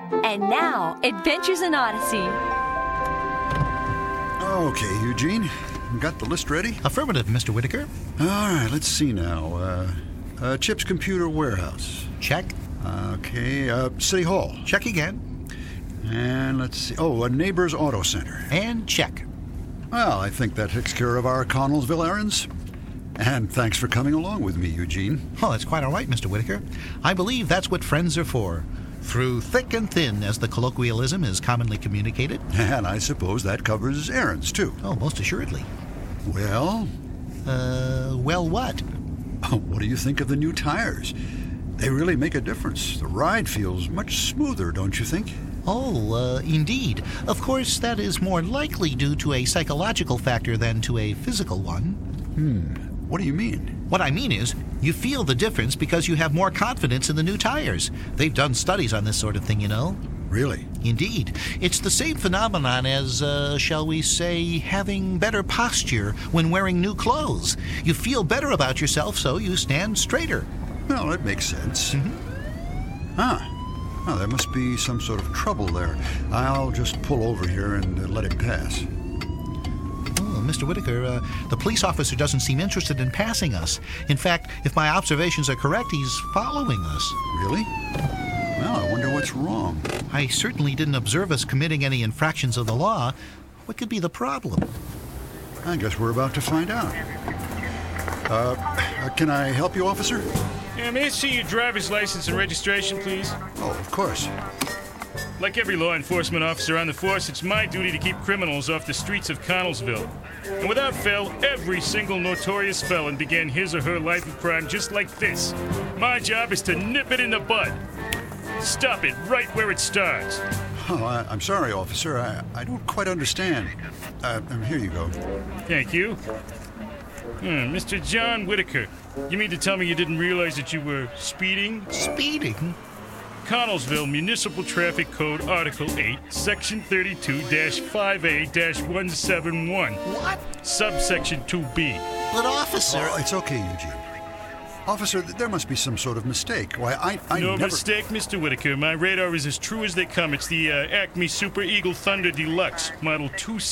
And now, Adventures in Odyssey. Okay, Eugene. Got the list ready? Affirmative, Mr. Whitaker. All right, let's see now. Chip's Computer Warehouse. Check. Okay, City Hall. Check again. And let's see. Oh, a Neighbor's Auto Center. And check. Well, I think that takes care of our Connellsville errands. And thanks for coming along with me, Eugene. Oh, that's quite all right, Mr. Whitaker. I believe that's what friends are for. Through thick and thin, as the colloquialism is commonly communicated. And I suppose that covers errands, too. Oh, most assuredly. Well? Well what? What do you think of the new tires? They really make a difference. The ride feels much smoother, don't you think? Oh, indeed. Of course, that is more likely due to a psychological factor than to a physical one. What do you mean? What I mean is, you feel the difference because you have more confidence in the new tires. They've done studies on this sort of thing, you know. Really? Indeed. It's the same phenomenon as, shall we say, having better posture when wearing new clothes. You feel better about yourself, so you stand straighter. Well, that makes sense. Well, there must be some sort of trouble there. I'll just pull over here and let it pass. Oh, Mr. Whitaker, the police officer doesn't seem interested in passing us. In fact, if my observations are correct, he's following us. Really? Well, I wonder what's wrong. I certainly didn't observe us committing any infractions of the law. What could be the problem? I guess we're about to find out. Can I help you, officer? Yeah, may I see your driver's license and registration, please? Oh, of course. Like every law enforcement officer on the force, it's my duty to keep criminals off the streets of Connellsville. And without fail, every single notorious felon began his or her life of crime just like this. My job is to nip it in the bud. Stop it right where it starts. Oh, I'm sorry, officer. I don't quite understand. Here you go. Thank you. Mr. John Whitaker, you mean to tell me you didn't realize that you were speeding? Speeding? Connellsville Municipal Traffic Code Article 8, Section 32-5A-171. What? Subsection 2B. But, officer... Oh, it's okay, Eugene. Officer, there must be some sort of mistake. Why, I No never... mistake, Mr. Whitaker. My radar is as true as they come. It's the Acme Super Eagle Thunder Deluxe, model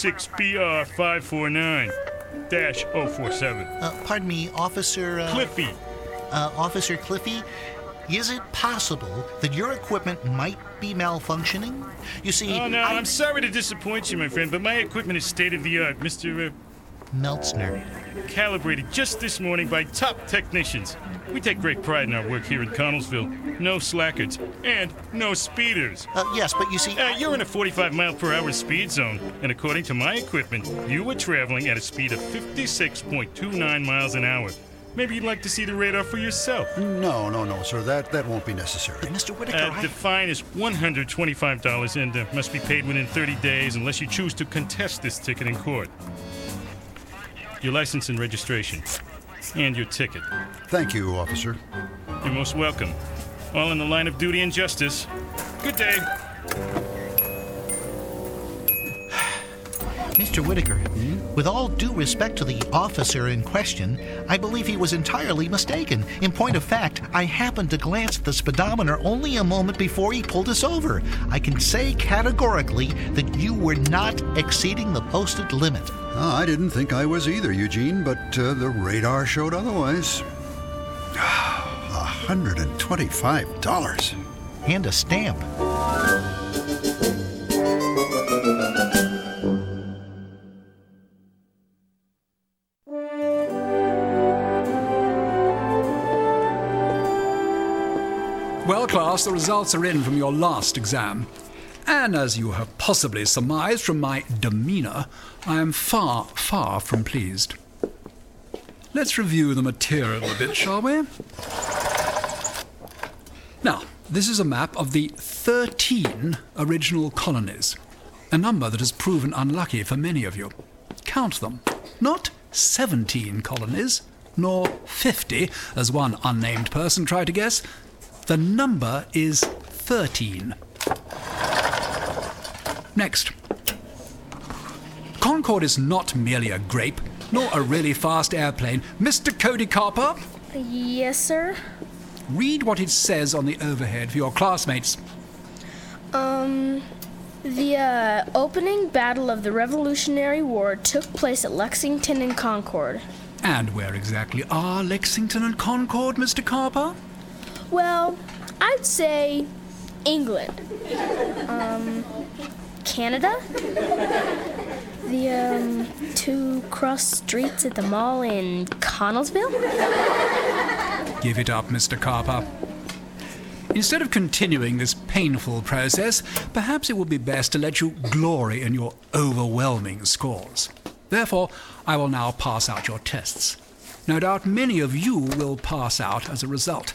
26BR549-047. Pardon me, Officer... Cliffy. Officer Cliffy, is it possible that your equipment might be malfunctioning? You see... Oh, no, I'm sorry to disappoint you, my friend, but my equipment is state-of-the-art, Mr. Meltzner. Calibrated just this morning by top technicians. We take great pride in our work here in Connellsville. No slackers and no speeders. Yes, but you see... You're in a 45-mile-per-hour speed zone, and according to my equipment, you were traveling at a speed of 56.29 miles an hour. Maybe you'd like to see the radar for yourself. No, sir. That won't be necessary. But Mr. Whitaker, The fine is $125 and must be paid within 30 days unless you choose to contest this ticket in court. Your license and registration. And your ticket. Thank you, officer. You're most welcome. All in the line of duty and justice. Good day. Mr. Whitaker, with all due respect to the officer in question, I believe he was entirely mistaken. In point of fact, I happened to glance at the speedometer only a moment before he pulled us over. I can say categorically that you were not exceeding the posted limit. I didn't think I was either, Eugene, but the radar showed otherwise. $125. And a stamp. Well, class, the results are in from your last exam. And as you have possibly surmised from my demeanour, I am far, far from pleased. Let's review the material a bit, shall we? Now, this is a map of the 13 original colonies, a number that has proven unlucky for many of you. Count them. Not 17 colonies, nor 50, as one unnamed person tried to guess. The number is 13. Next. Concorde is not merely a grape, nor a really fast airplane. Mr. Cody Carper? Yes, sir? Read what it says on the overhead for your classmates. The opening battle of the Revolutionary War took place at Lexington and Concord. And where exactly are Lexington and Concord, Mr. Carper? Well, I'd say England. Canada? The, 2 cross streets at the mall in Connellsville? Give it up, Mr. Carper. Instead of continuing this painful process, perhaps it would be best to let you glory in your overwhelming scores. Therefore, I will now pass out your tests. No doubt many of you will pass out as a result.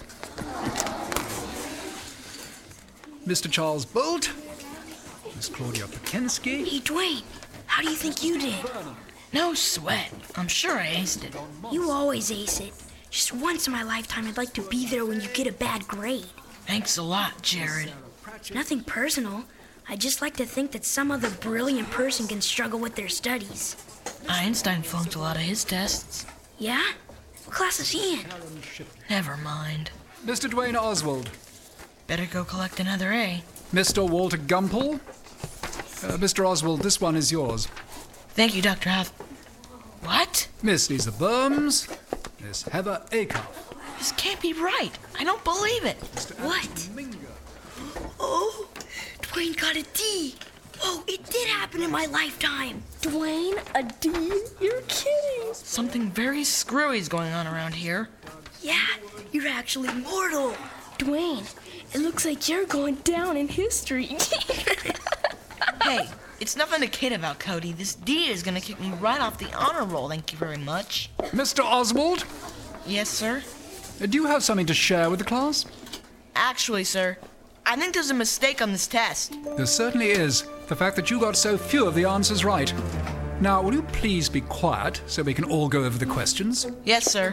Mr. Charles Bolt, Miss Claudia Pekensky. Hey, Dwayne, how do you think you did? No sweat. I'm sure I aced it. You always ace it. Just once in my lifetime, I'd like to be there when you get a bad grade. Thanks a lot, Jared. Nothing personal. I just like to think that some other brilliant person can struggle with their studies. Einstein flunked a lot of his tests. Yeah? What class is he in? Never mind. Mr. Dwayne Oswald. Better go collect another A. Mr. Walter Gumple. Mr. Oswald, this one is yours. Thank you, Dr. Hath. What? Miss Lisa Burns. Miss Heather Acuff. This can't be right. I don't believe it. What? Oh, Dwayne got a D. Oh, it did happen in my lifetime. Dwayne, a D? You're kidding. Something very screwy is going on around here. Yeah, you're actually mortal. Dwayne, it looks like you're going down in history. Hey, it's nothing to kid about, Cody. This D is gonna kick me right off the honor roll, thank you very much. Mr. Oswald, Yes, sir? do you have something to share with the class? Actually, sir, I think there's a mistake on this test. There certainly is. The fact that you got so few of the answers right. Now, will you please be quiet so we can all go over the questions? Yes, sir.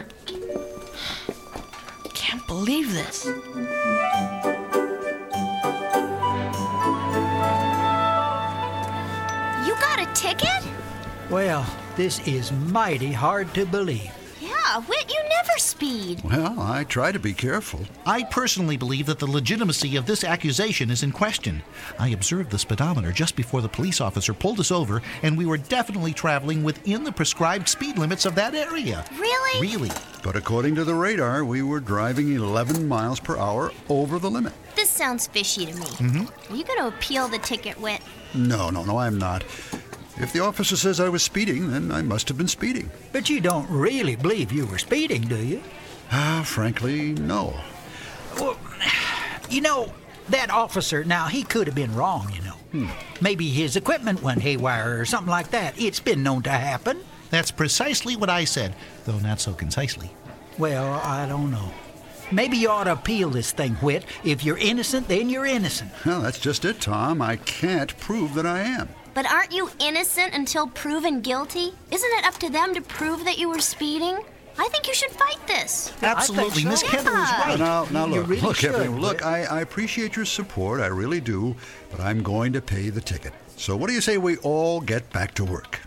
Can't believe this. You got a ticket? Well, this is mighty hard to believe. Yeah, Whit, you never speed. Well, I try to be careful. I personally believe that the legitimacy of this accusation is in question. I observed the speedometer just before the police officer pulled us over, and we were definitely traveling within the prescribed speed limits of that area. Really? Really. But according to the radar, we were driving 11 miles per hour over the limit. This sounds fishy to me. Are you going to appeal the ticket, Whit? No, I'm not. If the officer says I was speeding, then I must have been speeding. But you don't really believe you were speeding, do you? Frankly, no. Well, you know, that officer, now, he could have been wrong, you know. Maybe his equipment went haywire or something like that. It's been known to happen. That's precisely what I said, though not so concisely. Well, I don't know. Maybe you ought to appeal this thing, Whit. If you're innocent, then you're innocent. Well, that's just it, Tom. I can't prove that I am. But aren't you innocent until proven guilty? Isn't it up to them to prove that you were speeding? I think you should fight this. Absolutely, so. Miss Heather is right. Now You look, really should, everyone, look, Whit. I appreciate your support, I really do, but I'm going to pay the ticket. So what do you say we all get back to work?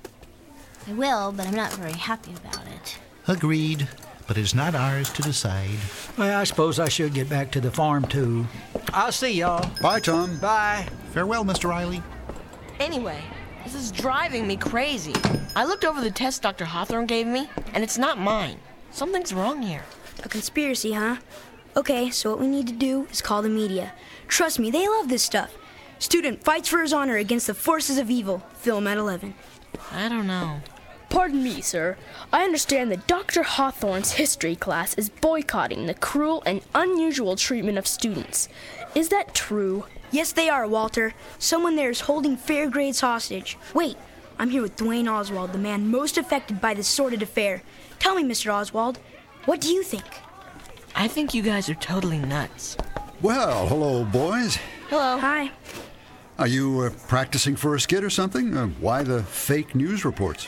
I will, but I'm not very happy about it. Agreed, but it's not ours to decide. Well, I suppose I should get back to the farm, too. I'll see y'all. Bye, Tom. Bye. Farewell, Mr. Riley. Anyway, this is driving me crazy. I looked over the test Dr. Hawthorne gave me, and it's not mine. Something's wrong here. A conspiracy, huh? Okay, so what we need to do is call the media. Trust me, they love this stuff. Student fights for his honor against the forces of evil. Film at 11. I don't know. Pardon me, sir. I understand that Dr. Hawthorne's history class is boycotting the cruel and unusual treatment of students. Is that true? Yes, they are, Walter. Someone there is holding fair grades hostage. Wait, I'm here with Dwayne Oswald, the man most affected by this sordid affair. Tell me, Mr. Oswald, what do you think? I think you guys are totally nuts. Well, hello, boys. Hello. Hi. Are you practicing for a skit or something? Why the fake news reports?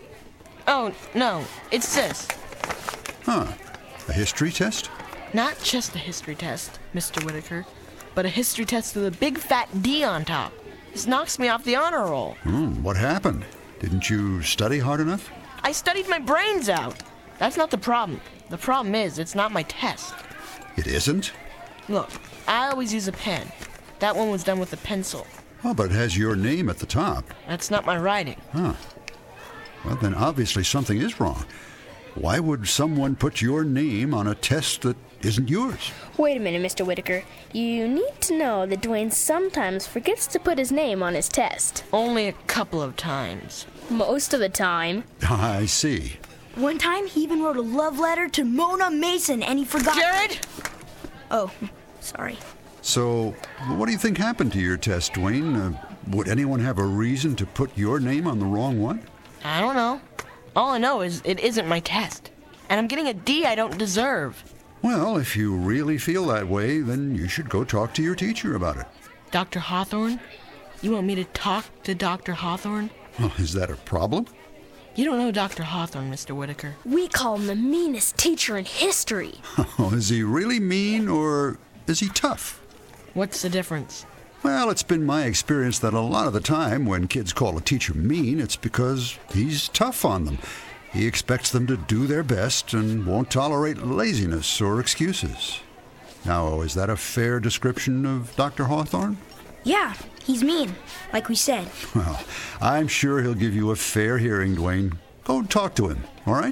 Oh, no, it's this. Huh. A history test? Not just a history test, Mr. Whitaker, but a history test with a big fat D on top. This knocks me off the honor roll. What happened? Didn't you study hard enough? I studied my brains out. That's not the problem. The problem is, it's not my test. It isn't? Look, I always use a pen. That one was done with a pencil. Oh, but it has your name at the top. That's not my writing. Huh. Well, then obviously something is wrong. Why would someone put your name on a test that isn't yours? Wait a minute, Mr. Whitaker. You need to know that Dwayne sometimes forgets to put his name on his test. Only a couple of times. Most of the time. I see. One time, he even wrote a love letter to Mona Mason, and he forgot... Jared! Oh, sorry. So, what do you think happened to your test, Dwayne? Would anyone have a reason to put your name on the wrong one? I don't know. All I know is it isn't my test. And I'm getting a D I don't deserve. Well, if you really feel that way, then you should go talk to your teacher about it. Dr. Hawthorne? You want me to talk to Dr. Hawthorne? Well, is that a problem? You don't know Dr. Hawthorne, Mr. Whitaker. We call him the meanest teacher in history. Oh, is he really mean, or is he tough? What's the difference? Well, it's been my experience that a lot of the time when kids call a teacher mean, it's because he's tough on them. He expects them to do their best and won't tolerate laziness or excuses. Now, is that a fair description of Dr. Hawthorne? Yeah, he's mean, like we said. Well, I'm sure he'll give you a fair hearing, Dwayne. Go talk to him, all right?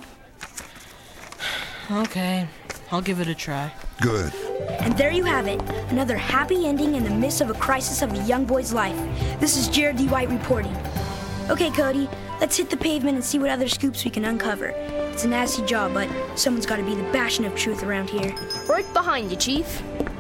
Okay, I'll give it a try. Good. And there you have it, another happy ending in the midst of a crisis of a young boy's life. This is Jared D. White reporting. Okay, Cody, let's hit the pavement and see what other scoops we can uncover. It's a nasty job, but someone's got to be the bastion of truth around here. Right behind you, Chief.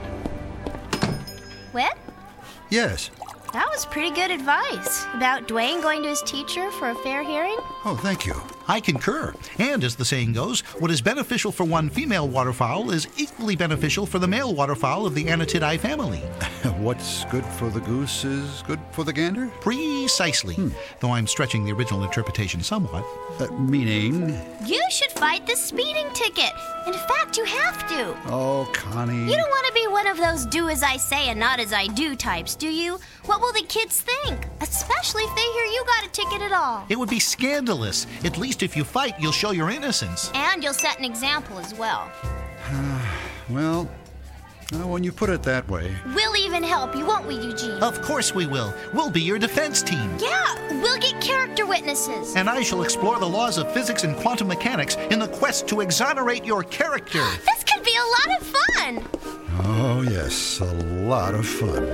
Whit? Yes. That was pretty good advice about Dwayne going to his teacher for a fair hearing. Oh, thank you. I concur. And as the saying goes, what is beneficial for one female waterfowl is equally beneficial for the male waterfowl of the Anatidae family. What's good for the goose is good for the gander? Precisely. Though I'm stretching the original interpretation somewhat. Meaning? You should fight this speeding ticket. In fact, you have to. Oh, Connie. You don't want to be one of those do as I say and not as I do types, do you? What will the kids think? Especially if they hear you got a ticket at all. It would be scandalous. At least if you fight, you'll show your innocence. And you'll set an example as well. Well, when you put it that way. We'll even help you, won't we, Eugene? Of course we will. We'll be your defense team. Yeah, we'll get character witnesses. And I shall explore the laws of physics and quantum mechanics in the quest to exonerate your character. This could be a lot of fun. Oh, yes, a lot of fun.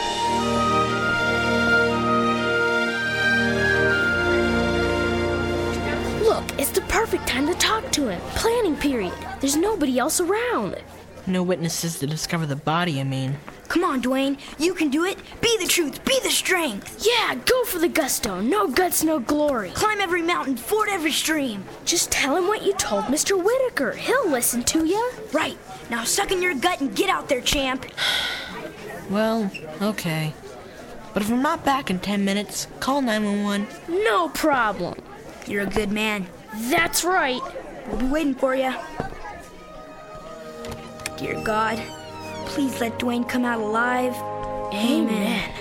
Look, it's the perfect time to talk to him. Planning period. There's nobody else around. No witnesses to discover the body, I mean. Come on, Dwayne. You can do it. Be the truth. Be the strength. Yeah, go for the gusto. No guts, no glory. Climb every mountain. Ford every stream. Just tell him what you told Mr. Whitaker. He'll listen to you. Right. Now suck in your gut and get out there, champ. Well, okay. But if I'm not back in 10 minutes, call 911. No problem. You're a good man. That's right. We'll be waiting for you. Dear God, please let Dwayne come out alive. Amen.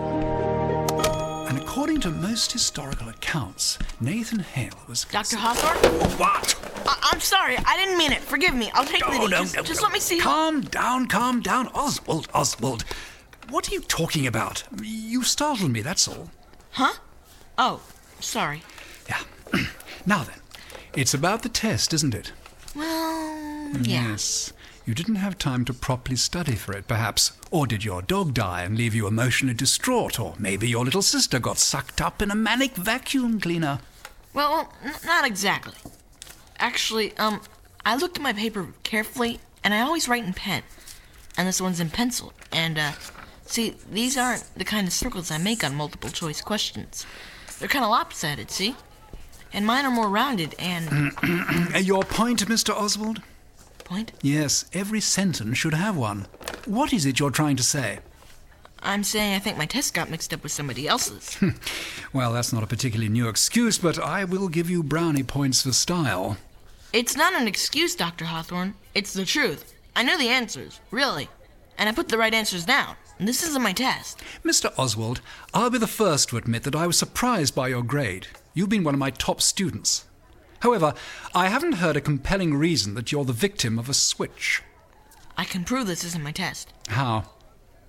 And according to most historical accounts, Nathan Hale was... Dr. Hawthorne? What? I'm sorry. I didn't mean it. Forgive me. I'll take the D. Just let me see. Calm down. Oswald. What are you talking about? You startled me, that's all. Huh? Oh, sorry. Yeah. Now then, it's about the test, isn't it? Well, yeah. Yes. You didn't have time to properly study for it, perhaps. Or did your dog die and leave you emotionally distraught? Or maybe your little sister got sucked up in a manic vacuum cleaner. Well, not exactly. Actually, I looked at my paper carefully, and I always write in pen. And this one's in pencil. And, see, these aren't the kind of circles I make on multiple choice questions. They're kind of lopsided, see? And mine are more rounded and... Your point, Mr. Oswald? Point? Yes, every sentence should have one. What is it you're trying to say? I'm saying I think my test got mixed up with somebody else's. Well, that's not a particularly new excuse, but I will give you brownie points for style. It's not an excuse, Dr. Hawthorne. It's the truth. I know the answers, really. And I put the right answers down. And this isn't my test. Mr. Oswald, I'll be the first to admit that I was surprised by your grade. You've been one of my top students. However, I haven't heard a compelling reason that you're the victim of a switch. I can prove this isn't my test. How?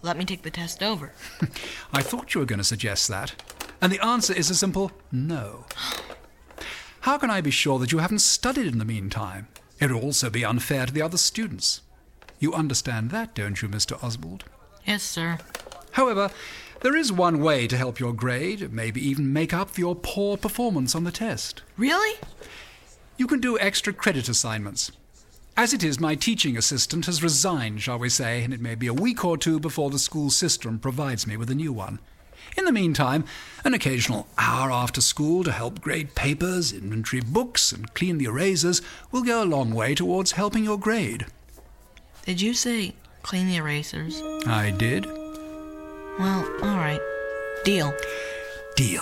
let me take the test over. I thought you were going to suggest that. And the answer is a simple no. How can I be sure that you haven't studied in the meantime? It would also be unfair to the other students. You understand that, don't you, Mr. Oswald? Yes, sir. However, there is one way to help your grade, maybe even make up for your poor performance on the test. Really? You can do extra credit assignments. As it is, my teaching assistant has resigned, shall we say, and it may be a week or two before the school system provides me with a new one. In the meantime, an occasional hour after school to help grade papers, inventory books, and clean the erasers will go a long way towards helping your grade. Did you say clean the erasers? I did. Well, all right. Deal. Deal.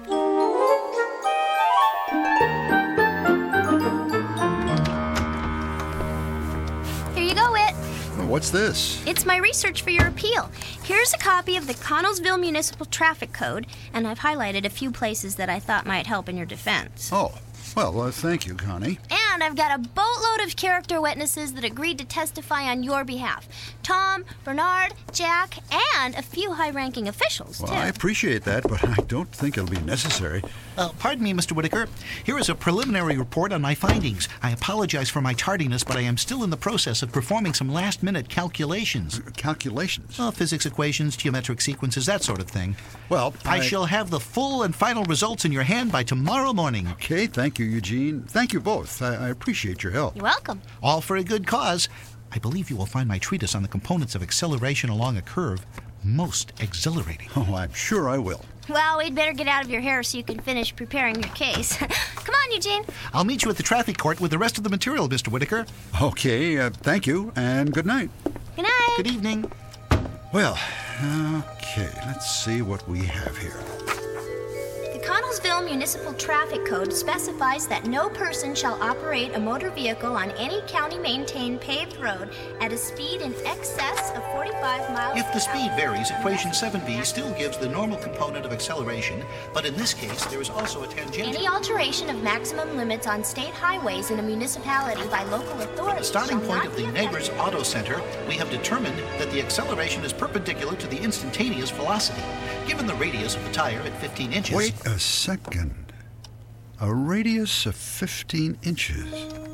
Here you go, Whit. What's this? It's my research for your appeal. Here's a copy of the Connellsville Municipal Traffic Code, and I've highlighted a few places that I thought might help in your defense. Oh, well, thank you, Connie. And I've got a boatload of character witnesses that agreed to testify on your behalf. Tom, Bernard, Jack, and a few high-ranking officials, Well, too. I appreciate that, but I don't think it'll be necessary. Pardon me, Mr. Whitaker. Here is a preliminary report on my findings. I apologize for my tardiness, but I am still in the process of performing some last-minute calculations. Calculations? Physics equations, geometric sequences, that sort of thing. Well, I shall have the full and final results in your hand by tomorrow morning. Okay, thank you, Eugene. Thank you both. I appreciate your help. You're welcome. All for a good cause. I believe you will find my treatise on the components of acceleration along a curve most exhilarating. Oh, I'm sure I will. Well, we'd better get out of your hair so you can finish preparing your case. Come on, Eugene. I'll meet you at the traffic court with the rest of the material, Mr. Whitaker. Okay, thank you, and good night. Good night. Good evening. Well, okay, let's see what we have here. The Connellsville Municipal Traffic Code specifies that no person shall operate a motor vehicle on any county-maintained paved road at a speed in excess of 45 miles If the per speed hour. varies, equation 7b still gives the normal component of acceleration, but in this case, there is also a tangential. Any alteration of maximum limits on state highways in a municipality by local authorities Starting shall point not of be the Neighbors affected. Auto Center, we have determined that the acceleration is perpendicular to the instantaneous velocity. Given the radius of the tire at 15 inches... Wait a second. A radius of 15 inches.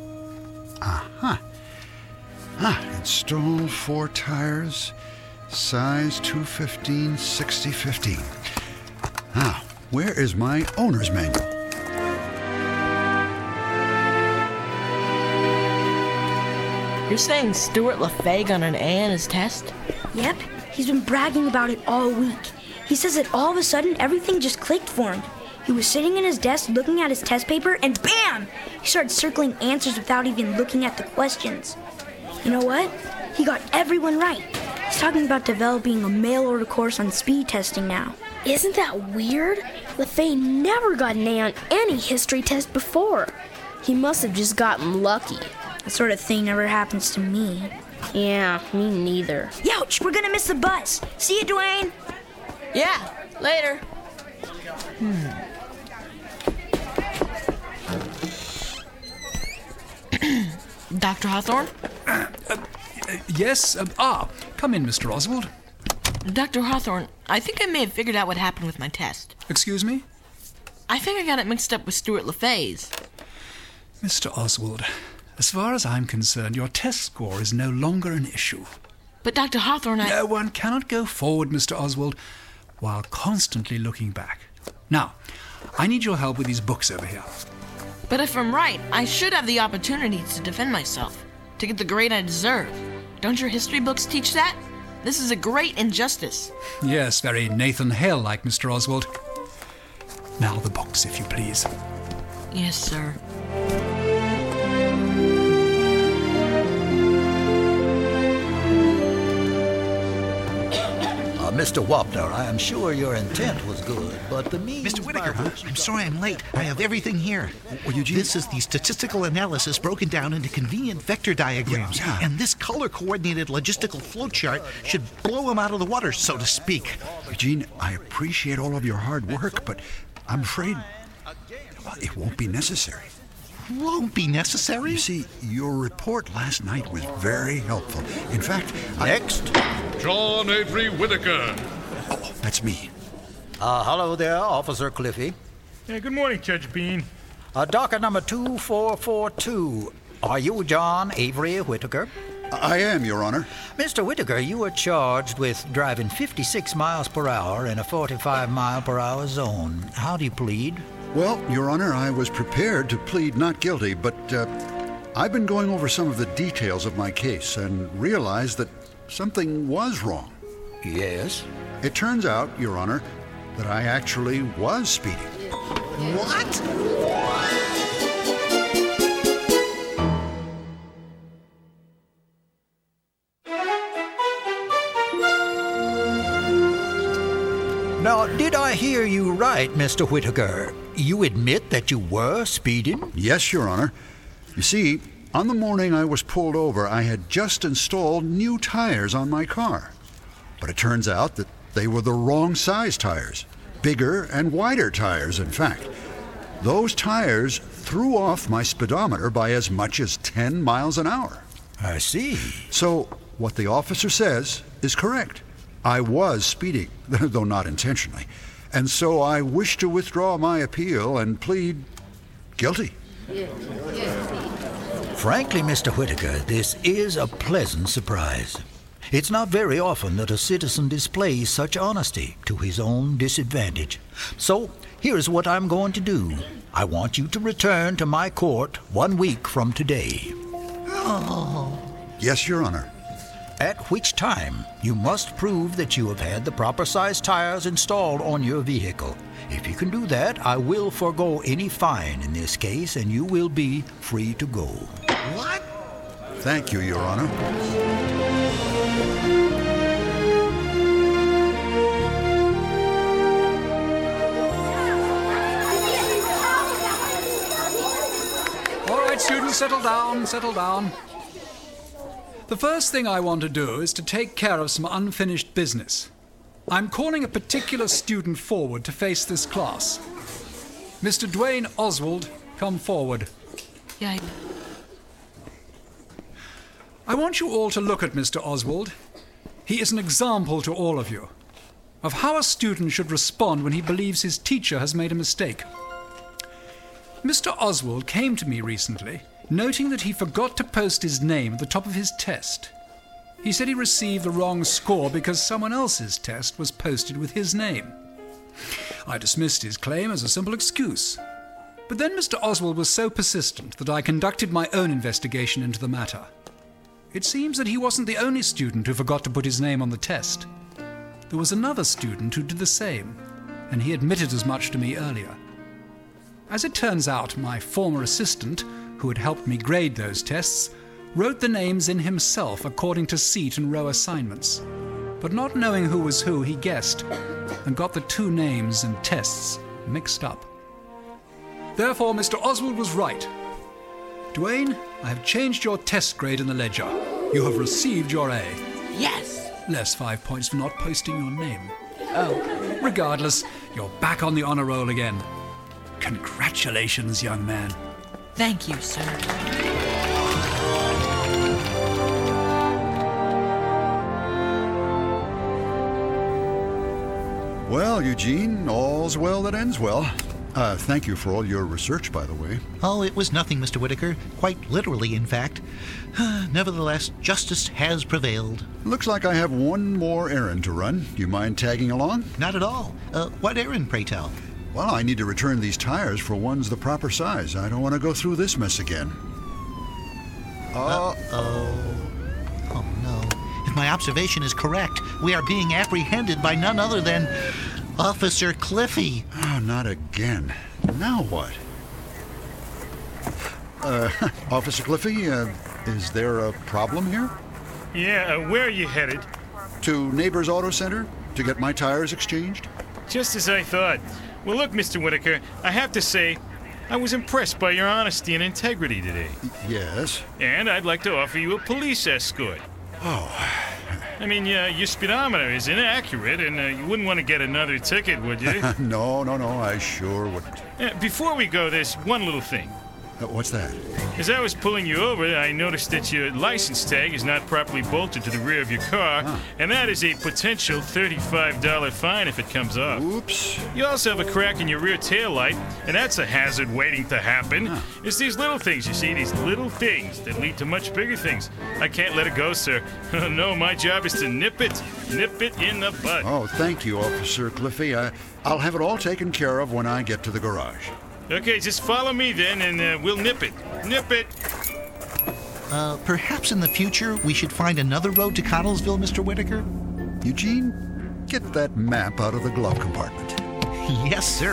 Install 4 tires, size 215, 60, 15. Now, where is my owner's manual? You're saying Stuart LaFay got an A on his test? Yep, he's been bragging about it all week. He says that all of a sudden everything just clicked for him. He was sitting in his desk looking at his test paper and BAM! He started circling answers without even looking at the questions. You know what? He got everyone right. He's talking about developing a mail-order course on speed testing now. Isn't that weird? LaFay never got an A on any history test before. He must have just gotten lucky. That sort of thing never happens to me. Yeah, me neither. Youch, we're gonna miss the bus. See you, Dwayne. Yeah, later. Dr. Hawthorne? Yes? Come in, Mr. Oswald. Dr. Hawthorne, I think I may have figured out what happened with my test. Excuse me? I think I got it mixed up with Stuart LaFay's. Mr. Oswald, as far as I'm concerned, your test score is no longer an issue. But Dr. Hawthorne, No one cannot go forward, Mr. Oswald, while constantly looking back. Now, I need your help with these books over here. But if I'm right, I should have the opportunity to defend myself, to get the grade I deserve. Don't your history books teach that? This is a great injustice. Yes, very Nathan Hale-like, Mr. Oswald. Now the books, if you please. Yes, sir. Mr. Wapner, I am sure your intent was good, but the means... Mr. Whitaker, I'm sorry I'm late. I have everything here. Well, Eugene... This is the statistical analysis broken down into convenient vector diagrams. Yeah. And this color-coordinated logistical flowchart should blow them out of the water, so to speak. Eugene, I appreciate all of your hard work, but I'm afraid it won't be necessary. won't be necessary. You see, your report last night was very helpful. In fact, Next. John Avery Whitaker. Oh, that's me. Hello there, Officer Cliffy. Yeah, good morning, Judge Bean. Docket number 2442. Are you John Avery Whitaker? I am, Your Honor. Mr. Whitaker, you are charged with driving 56 miles per hour in a 45-mile-per-hour zone. How do you plead? Well, Your Honor, I was prepared to plead not guilty, but I've been going over some of the details of my case and realized that something was wrong. Yes? It turns out, Your Honor, that I actually was speeding. What? Now, did I hear you right, Mr. Whitaker? You admit that you were speeding? Yes, Your Honor. You see, on the morning I was pulled over, I had just installed new tires on my car. But it turns out that they were the wrong size tires. Bigger and wider tires, in fact. Those tires threw off my speedometer by as much as 10 miles an hour. I see. So, what the officer says is correct. I was speeding, though not intentionally. And so I wish to withdraw my appeal and plead guilty. Frankly, Mr. Whitaker, this is a pleasant surprise. It's not very often that a citizen displays such honesty to his own disadvantage. So, here's what I'm going to do. I want you to return to my court 1 week from today. Oh. Yes, Your Honor. At which time you must prove that you have had the proper size tires installed on your vehicle. If you can do that, I will forego any fine in this case, and you will be free to go. What? Thank you, Your Honor. All right, students, settle down, settle down. The first thing I want to do is to take care of some unfinished business. I'm calling a particular student forward to face this class. Mr. Dwayne Oswald, come forward. Yipe. I want you all to look at Mr. Oswald. He is an example to all of you of how a student should respond when he believes his teacher has made a mistake. Mr. Oswald came to me recently, noting that he forgot to post his name at the top of his test. He said he received the wrong score because someone else's test was posted with his name. I dismissed his claim as a simple excuse. But then Mr. Oswald was so persistent that I conducted my own investigation into the matter. It seems that he wasn't the only student who forgot to put his name on the test. There was another student who did the same, and he admitted as much to me earlier. As it turns out, my former assistant, who had helped me grade those tests, wrote the names in himself according to seat and row assignments. But not knowing who was who, he guessed, and got the two names and tests mixed up. Therefore, Mr. Oswald was right. Dwayne, I have changed your test grade in the ledger. You have received your A. Yes! Less 5 points for not posting your name. Oh. Regardless, you're back on the honor roll again. Congratulations, young man. Thank you, sir. Well, Eugene, all's well that ends well. Thank you for all your research, by the way. Oh, it was nothing, Mr. Whitaker. Quite literally, in fact. Nevertheless, justice has prevailed. Looks like I have one more errand to run. Do you mind tagging along? Not at all. What errand, pray tell? Well, I need to return these tires for ones the proper size. I don't want to go through this mess again. Oh, no. If my observation is correct, we are being apprehended by none other than Officer Cliffy. Oh, not again. Now what? Officer Cliffy, is there a problem here? Yeah, where are you headed? To Neighbors Auto Center to get my tires exchanged? Just as I thought. Well, look, Mr. Whitaker, I have to say, I was impressed by your honesty and integrity today. Yes? And I'd like to offer you a police escort. Oh. I mean, your speedometer is inaccurate, and you wouldn't want to get another ticket, would you? No, I sure wouldn't. Before we go, there's one little thing. What's that? As I was pulling you over, I noticed that your license tag is not properly bolted to the rear of your car, and that is a potential $35 fine if it comes off. Oops. You also have a crack in your rear tail light, and that's a hazard waiting to happen. It's these little things, you see, these little things that lead to much bigger things. I can't let it go, sir. No, my job is to nip it in the bud. Oh, thank you, Officer Cliffy. I'll have it all taken care of when I get to the garage. Okay, just follow me then, and we'll nip it. Nip it. Perhaps in the future we should find another road to Connellsville, Mr. Whitaker? Eugene, get that map out of the glove compartment. Yes, sir.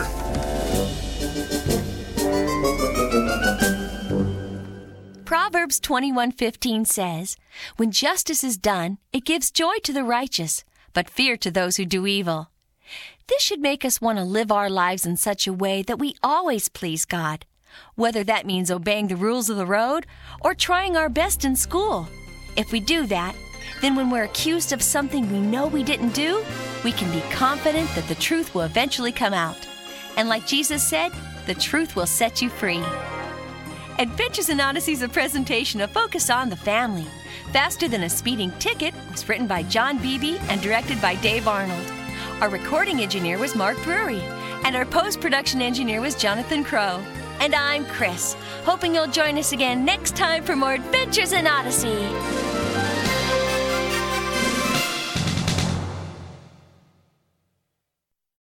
Proverbs 21:15 says, "When justice is done, it gives joy to the righteous, but fear to those who do evil." This should make us want to live our lives in such a way that we always please God, whether that means obeying the rules of the road or trying our best in school. If we do that, then when we're accused of something we know we didn't do, we can be confident that the truth will eventually come out. And like Jesus said, the truth will set you free. Adventures in Odyssey is a presentation of Focus on the Family. Faster Than a Speeding Ticket was written by John Beebe and directed by Dave Arnold. Our recording engineer was Mark Drury, and our post-production engineer was Jonathan Crow. And I'm Chris, hoping you'll join us again next time for more Adventures in Odyssey.